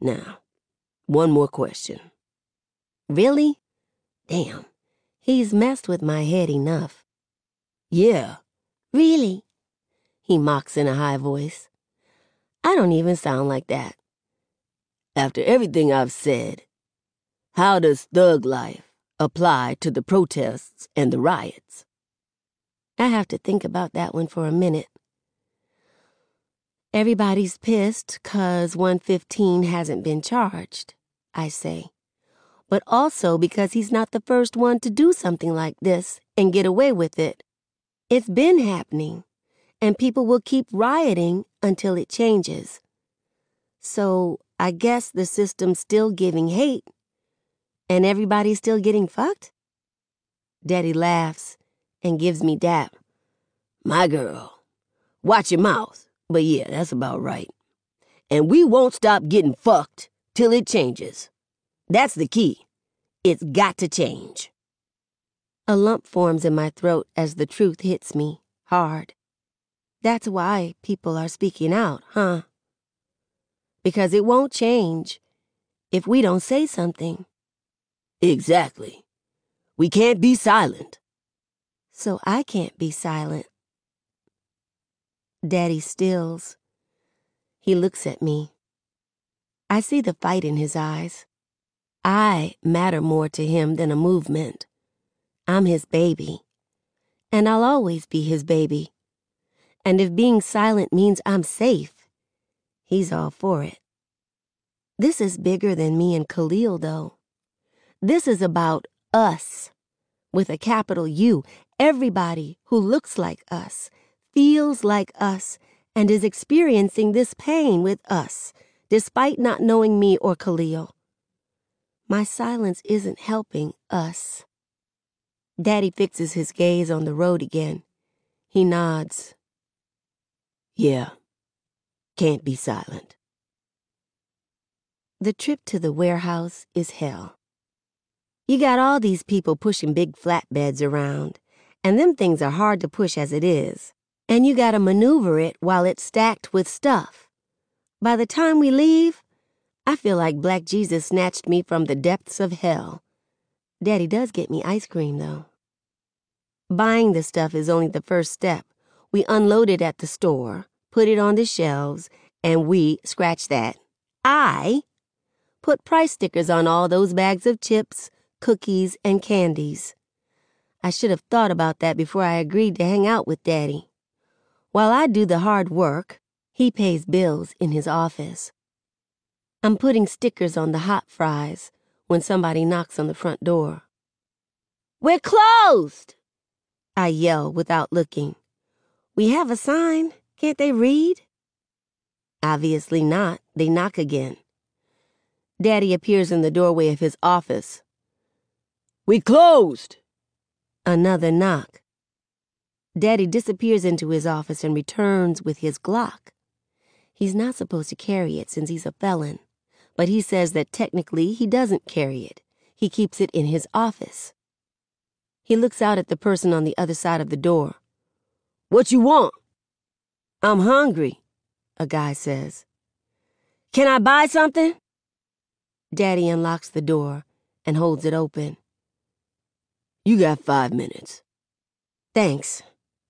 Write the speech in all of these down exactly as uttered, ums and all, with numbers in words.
Now, one more question. Really? Damn, he's messed with my head enough. Yeah. Really? He mocks in a high voice. I don't even sound like that. After everything I've said, how does thug life apply to the protests and the riots? I have to think about that one for a minute. Everybody's pissed 'cause one fifteen hasn't been charged, I say. But also because he's not the first one to do something like this and get away with it. It's been happening, and people will keep rioting until it changes. So I guess the system's still giving hate, and everybody's still getting fucked? Daddy laughs and gives me dap. My girl, watch your mouth. But yeah, that's about right. And we won't stop getting fucked till it changes. That's the key. It's got to change. A lump forms in my throat as the truth hits me hard. That's why people are speaking out, huh? Because it won't change if we don't say something. Exactly. We can't be silent. So I can't be silent. Daddy stills. He looks at me. I see the fight in his eyes. I matter more to him than a movement. I'm his baby. And I'll always be his baby. And if being silent means I'm safe, he's all for it. This is bigger than me and Khalil, though. This is about us, with a capital U, everybody who looks like us, feels like us, and is experiencing this pain with us, despite not knowing me or Khalil. My silence isn't helping us. Daddy fixes his gaze on the road again. He nods. Yeah, can't be silent. The trip to the warehouse is hell. You got all these people pushing big flatbeds around, and them things are hard to push as it is. And you gotta maneuver it while it's stacked with stuff. By the time we leave, I feel like Black Jesus snatched me from the depths of hell. Daddy does get me ice cream, though. Buying the stuff is only the first step. We unload it at the store, put it on the shelves, and we, scratch that, I put price stickers on all those bags of chips, cookies, and candies. I should have thought about that before I agreed to hang out with Daddy. While I do the hard work, he pays bills in his office. I'm putting stickers on the hot fries when somebody knocks on the front door. "We're closed!" I yell without looking. "We have a sign. Can't they read?" Obviously not. They knock again. Daddy appears in the doorway of his office. "We closed!" Another knock. Daddy disappears into his office and returns with his Glock. He's not supposed to carry it since he's a felon, but he says that technically he doesn't carry it. He keeps it in his office. He looks out at the person on the other side of the door. "What you want?" "I'm hungry," a guy says. "Can I buy something?" Daddy unlocks the door and holds it open. "You got five minutes. "Thanks,"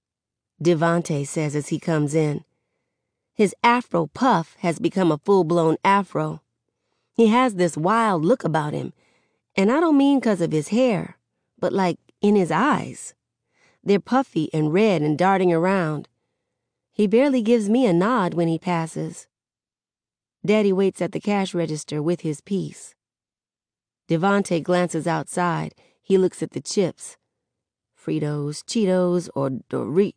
Devante says as he comes in. His afro puff has become a full-blown afro. He has this wild look about him, and I don't mean 'cause of his hair, but like in his eyes. They're puffy and red and darting around. He barely gives me a nod when he passes. Daddy waits at the cash register with his piece. Devante glances outside. He looks at the chips. Fritos, Cheetos, or Doritos.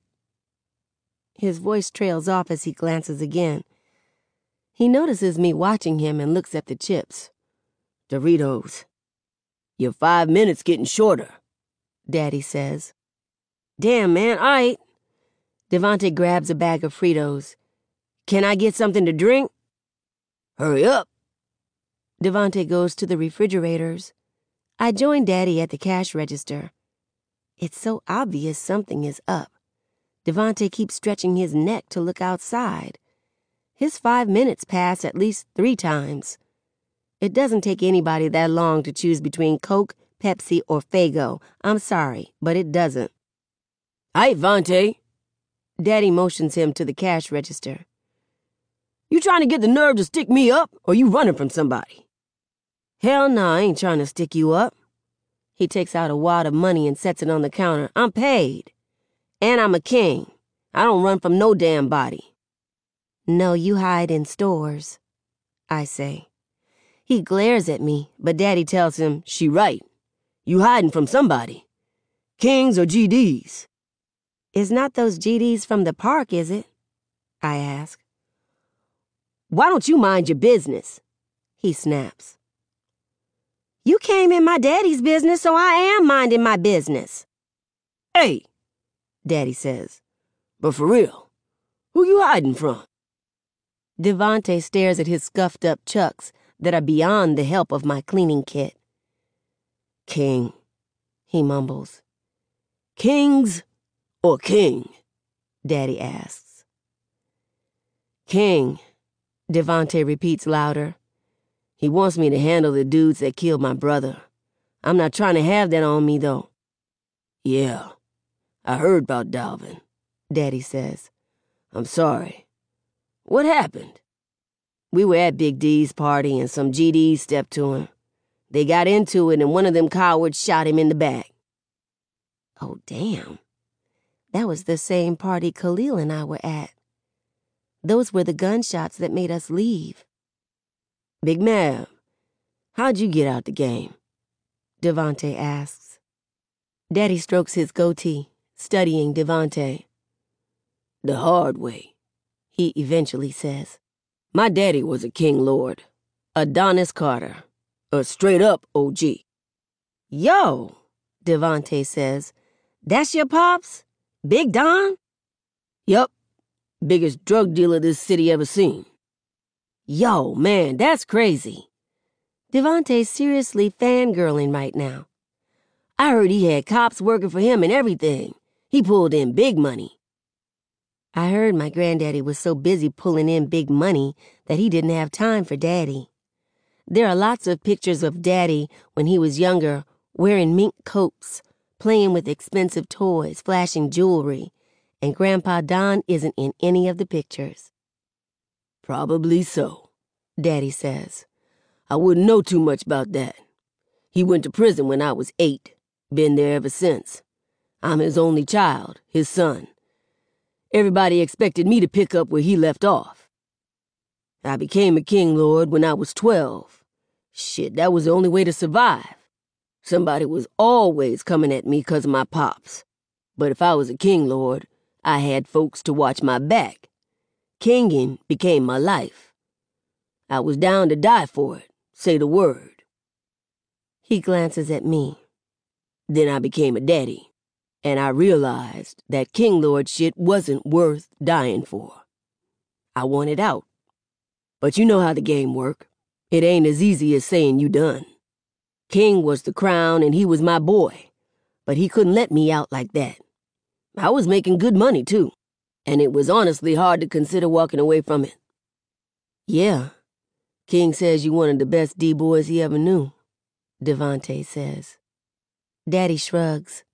His voice trails off as he glances again. He notices me watching him and looks at the chips. "Doritos. Your five minutes getting shorter," Daddy says. "Damn, man, all right." Devante grabs a bag of Fritos. "Can I get something to drink?" "Hurry up." Devante goes to the refrigerators. I join Daddy at the cash register. It's so obvious something is up. Devante keeps stretching his neck to look outside. His five minutes pass at least three times. It doesn't take anybody that long to choose between Coke, Pepsi, or Faygo. I'm sorry, but it doesn't. Hey, Vontae. Daddy motions him to the cash register. You trying to get the nerve to stick me up, or you running from somebody? Hell no, I ain't trying to stick you up. He takes out a wad of money and sets it on the counter. I'm paid. And I'm a king. I don't run from no damn body. No, you hide in stores, I say. He glares at me, but Daddy tells him, she right. You hiding from somebody. Kings or G Ds? It's not those G Ds from the park, is it? I ask. Why don't you mind your business? He snaps. You came in my daddy's business, so I am minding my business. Hey, Daddy says. But for real, who you hiding from? Devontae stares at his scuffed-up chucks that are beyond the help of my cleaning kit. King, he mumbles. Kings or king? Daddy asks. King, Devontae repeats louder. He wants me to handle the dudes that killed my brother. I'm not trying to have that on me, though. Yeah, I heard about Dalvin, Daddy says. I'm sorry. What happened? We were at Big D's party and some G Ds stepped to him. They got into it and one of them cowards shot him in the back. Oh, damn. That was the same party Khalil and I were at. Those were the gunshots that made us leave. Big Mav, how'd you get out the game? Devontae asks. Daddy strokes his goatee, studying Devontae. The hard way, he eventually says. My daddy was a king lord, Adonis Carter, a straight-up O G. Yo, Devontae says, that's your pops? Big Don? Yup, biggest drug dealer this city ever seen. Yo, man, that's crazy. Devontae's seriously fangirling right now. I heard he had cops working for him and everything. He pulled in big money. I heard my granddaddy was so busy pulling in big money that he didn't have time for Daddy. There are lots of pictures of Daddy when he was younger, wearing mink coats, playing with expensive toys, flashing jewelry, and Grandpa Don isn't in any of the pictures. Probably so, Daddy says. I wouldn't know too much about that. He went to prison when I was eight. Been there ever since. I'm his only child, his son. Everybody expected me to pick up where he left off. I became a king lord when I was twelve. Shit, that was the only way to survive. Somebody was always coming at me 'cause of my pops. But if I was a king lord, I had folks to watch my back. Kinging became my life. I was down to die for it, say the word. He glances at me. Then I became a daddy, and I realized that king lord shit wasn't worth dying for. I wanted out. But you know how the game work. It ain't as easy as saying you done. King was the crown and he was my boy, but he couldn't let me out like that. I was making good money, too, and it was honestly hard to consider walking away from it. Yeah, King says you one of the best D-boys he ever knew, Devontae says. Daddy shrugs.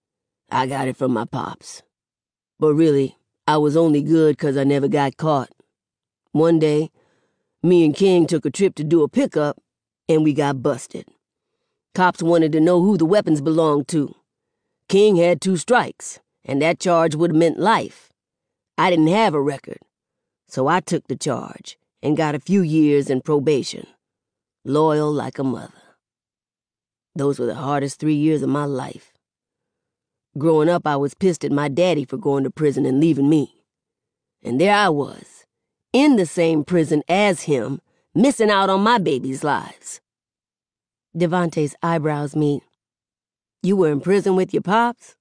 I got it from my pops. But really, I was only good 'cause I never got caught. One day, me and King took a trip to do a pickup, and we got busted. Cops wanted to know who the weapons belonged to. King had two strikes, and that charge would have meant life. I didn't have a record, so I took the charge and got a few years in probation. Loyal like a mother. Those were the hardest three years of my life. Growing up, I was pissed at my daddy for going to prison and leaving me. And there I was, in the same prison as him, missing out on my babies' lives. Devontae's eyebrows meet. You were in prison with your pops?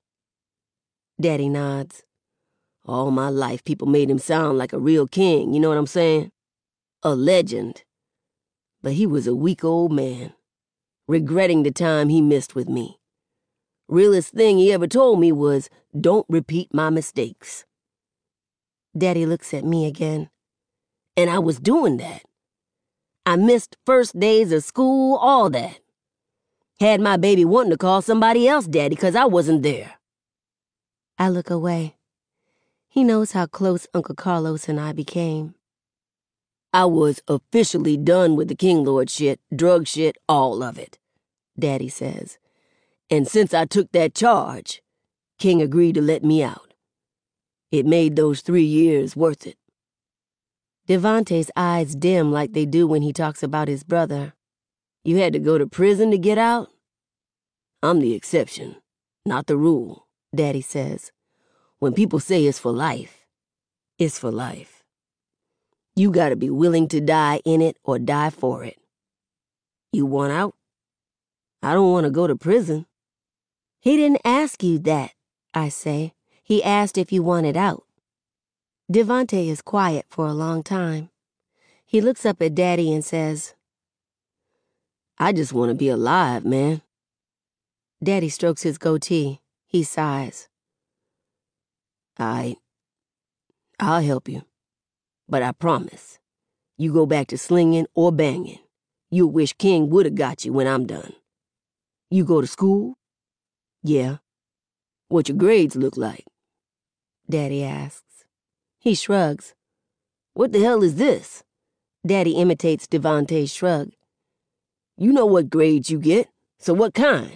Daddy nods. All my life, people made him sound like a real king, you know what I'm saying? A legend. But he was a weak old man, regretting the time he missed with me. Realest thing he ever told me was, don't repeat my mistakes. Daddy looks at me again. And I was doing that. I missed first days of school, all that. Had my baby wanting to call somebody else daddy because I wasn't there. I look away. He knows how close Uncle Carlos and I became. I was officially done with the King Lord shit, drug shit, all of it, Daddy says. And since I took that charge, King agreed to let me out. It made those three years worth it. Devontae's eyes dim like they do when he talks about his brother. You had to go to prison to get out? I'm the exception, not the rule, Daddy says. When people say it's for life, it's for life. You gotta be willing to die in it or die for it. You want out? I don't want to go to prison. He didn't ask you that, I say. He asked if you wanted out. Devontae is quiet for a long time. He looks up at Daddy and says, I just want to be alive, man. Daddy strokes his goatee. He sighs. I, I'll help you. But I promise, you go back to slinging or banging. You'll wish King would have got you when I'm done. You go to school? Yeah. What your grades look like? Daddy asks. He shrugs. What the hell is this? Daddy imitates Devontae's shrug. You know what grades you get, so what kind?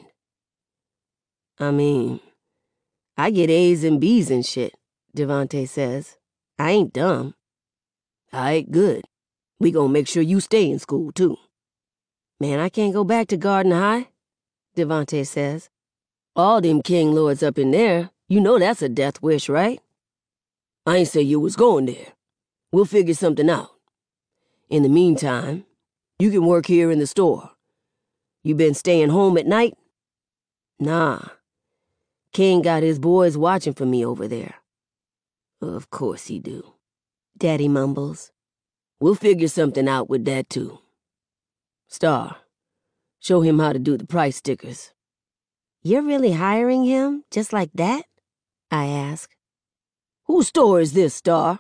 I mean, I get A's and B's and shit, Devontae says. I ain't dumb. All right, good. We gonna make sure you stay in school, too. Man, I can't go back to Garden High, Devontae says. All them King Lords up in there, you know that's a death wish, right? I ain't say you was going there. We'll figure something out. In the meantime, you can work here in the store. You been staying home at night? Nah. King got his boys watching for me over there. Of course he do. Daddy mumbles. We'll figure something out with that, too. Star, show him how to do the price stickers. You're really hiring him, just like that? I ask. Whose store is this, Star?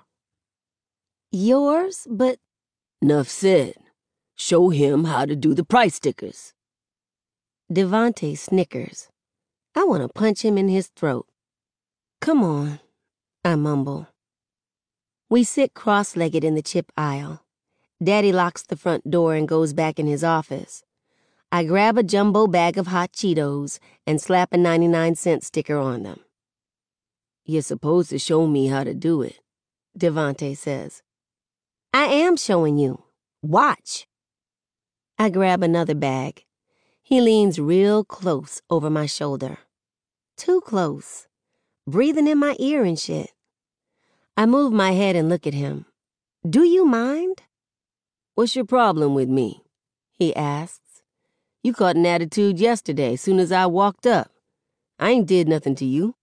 Yours, but... Nuff said. Show him how to do the price stickers. Devontae snickers. I want to punch him in his throat. Come on, I mumble. We sit cross-legged in the chip aisle. Daddy locks the front door and goes back in his office. I grab a jumbo bag of hot Cheetos and slap a ninety-nine cent sticker on them. You're supposed to show me how to do it, Devontae says. I am showing you. Watch. I grab another bag. He leans real close over my shoulder. Too close. Breathing in my ear and shit. I move my head and look at him. Do you mind? What's your problem with me? He asks. You caught an attitude yesterday, soon as I walked up. I ain't did nothing to you.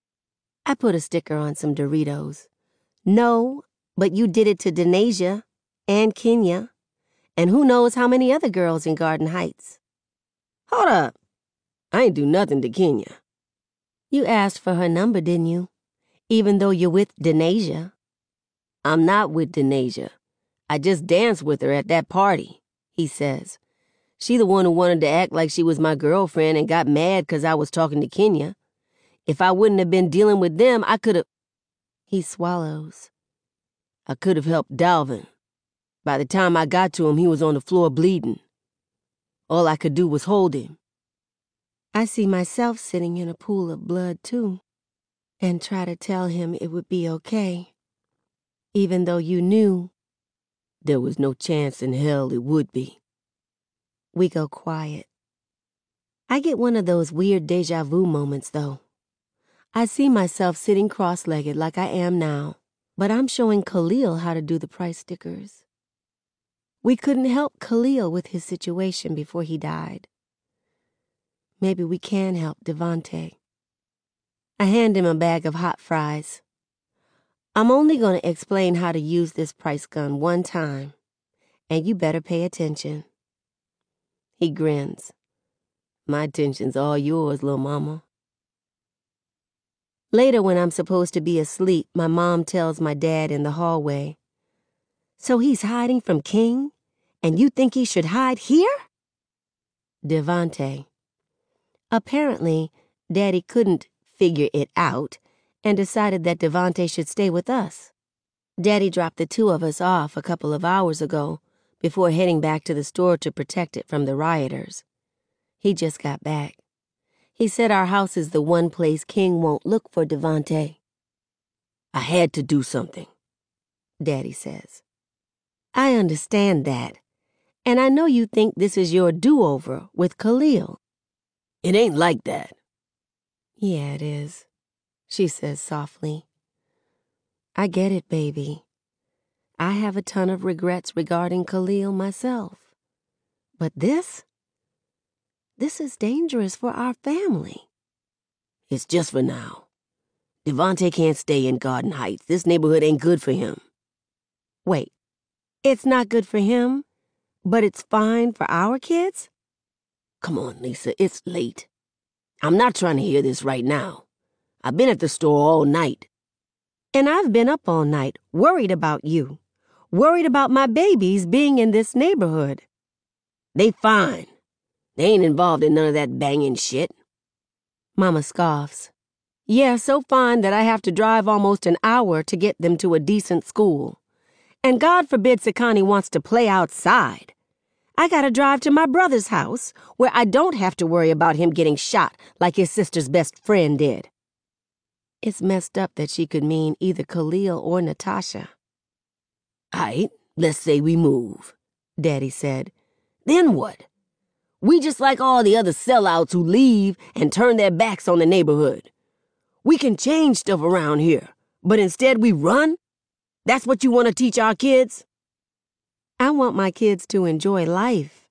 I put a sticker on some Doritos. No, but you did it to Denasia and Kenya, and who knows how many other girls in Garden Heights. Hold up. I ain't do nothing to Kenya. You asked for her number, didn't you? Even though you're with Denasia. I'm not with Denasia. I just danced with her at that party, he says. She the one who wanted to act like she was my girlfriend and got mad because I was talking to Kenya. If I wouldn't have been dealing with them, I could have... He swallows. I could have helped Dalvin. By the time I got to him, he was on the floor bleeding. All I could do was hold him. I see myself sitting in a pool of blood, too, and try to tell him it would be okay, even though you knew. There was no chance in hell it would be. We go quiet. I get one of those weird deja vu moments, though. I see myself sitting cross-legged like I am now, but I'm showing Khalil how to do the price stickers. We couldn't help Khalil with his situation before he died. Maybe we can help Devontae. I hand him a bag of hot fries. I'm only going to explain how to use this price gun one time, and you better pay attention. He grins. My attention's all yours, little mama. Later, when I'm supposed to be asleep, my mom tells my dad in the hallway, so he's hiding from King, And you think he should hide here? Devante. Apparently, Daddy couldn't figure it out and decided that Devante should stay with us. Daddy dropped the two of us off a couple of hours ago before heading back to the store to protect it from the rioters. He just got back. He said our house is the one place King won't look for Devante. I had to do something, Daddy says. I understand that, and I know you think this is your do-over with Khalil. It ain't like that. Yeah, it is, she says softly. I get it, baby. I have a ton of regrets regarding Khalil myself. But this? This is dangerous for our family. It's just for now. Devante can't stay in Garden Heights. This neighborhood ain't good for him. Wait, it's not good for him, but it's fine for our kids? Come on, Lisa, it's late. I'm not trying to hear this right now. I've been at the store all night. And I've been up all night, worried about you. Worried about my babies being in this neighborhood. They fine. They ain't involved in none of that banging shit. Mama scoffs. Yeah, so fine that I have to drive almost an hour to get them to a decent school. And God forbid Sekani wants to play outside. I gotta drive to my brother's house, where I don't have to worry about him getting shot like his sister's best friend did. It's messed up that she could mean either Khalil or Natasha. Aight, let's say we move, Daddy said. Then what? We just like all the other sellouts who leave and turn their backs on the neighborhood. We can change stuff around here, but instead we run? That's what you want to teach our kids? I want my kids to enjoy life.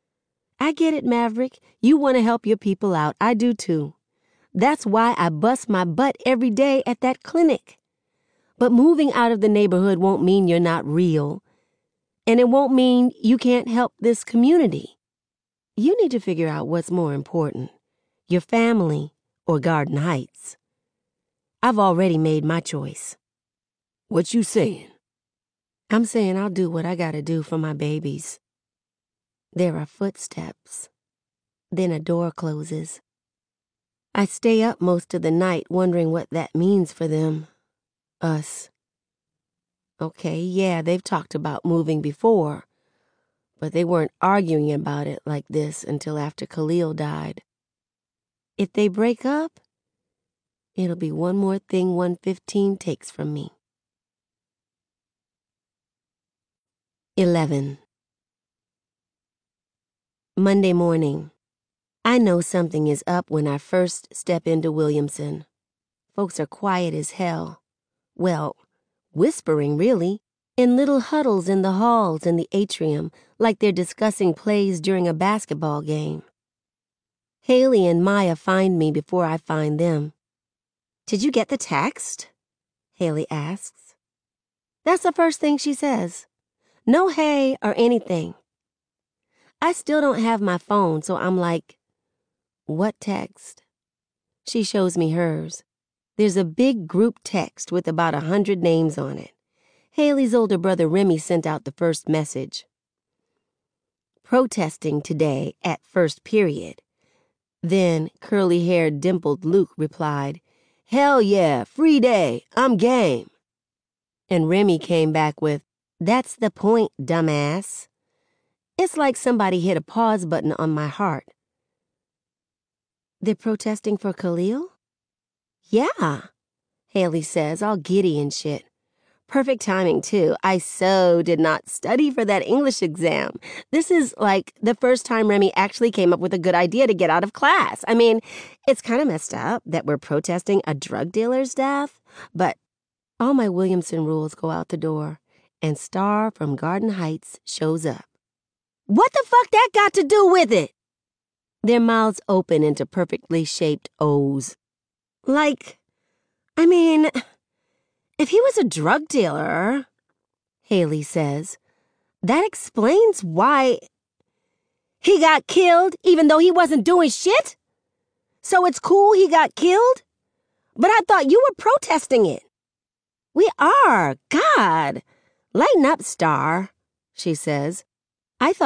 I get it, Maverick. You want to help your people out. I do too. That's why I bust my butt every day at that clinic. But moving out of the neighborhood won't mean you're not real. And it won't mean you can't help this community. You need to figure out what's more important, your family or Garden Heights. I've already made my choice. What you saying? I'm saying I'll do what I gotta do for my babies. There are footsteps. Then a door closes. I stay up most of the night wondering what that means for them. Us. Okay, yeah, they've talked about moving before, but they weren't arguing about it like this until after Khalil died. If they break up, it'll be one more thing one fifteen takes from me. eleven. Monday morning. I know something is up when I first step into Williamson. Folks are quiet as hell. Well, whispering, really, in little huddles in the halls and the atrium, like they're discussing plays during a basketball game. Haley and Maya find me before I find them. Did you get the text? Haley asks. That's the first thing she says. No hey or anything. I still don't have my phone, so I'm like, what text? She shows me hers. There's a big group text with about a hundred names on it. Haley's older brother Remy sent out the first message. Protesting today at first period. Then curly-haired, dimpled Luke replied, Hell yeah, free day, I'm game. And Remy came back with, That's the point, dumbass. It's like somebody hit a pause button on my heart. They're protesting for Khalil? Yeah, Haley says, all giddy and shit. Perfect timing, too. I so did not study for that English exam. This is like the first time Remy actually came up with a good idea to get out of class. I mean, it's kind of messed up that we're protesting a drug dealer's death, but all my Williamson rules go out the door, and Star from Garden Heights shows up. What the fuck that got to do with it? Their mouths open into perfectly shaped O's. Like, I mean, if he was a drug dealer, Haley says, that explains why he got killed even though he wasn't doing shit? So it's cool he got killed? But I thought you were protesting it. We are. God. Lighten up, Star, she says. I thought